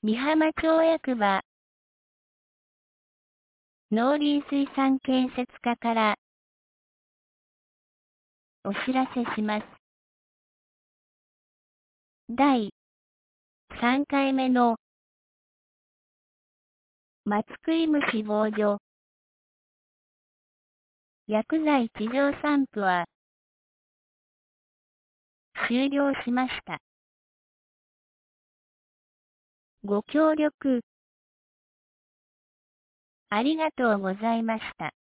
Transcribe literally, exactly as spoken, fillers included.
美浜町役場農林水産建設課からお知らせします。だいさんかいめの松食い虫防除薬剤治療散布は終了しました。ご協力ありがとうございました。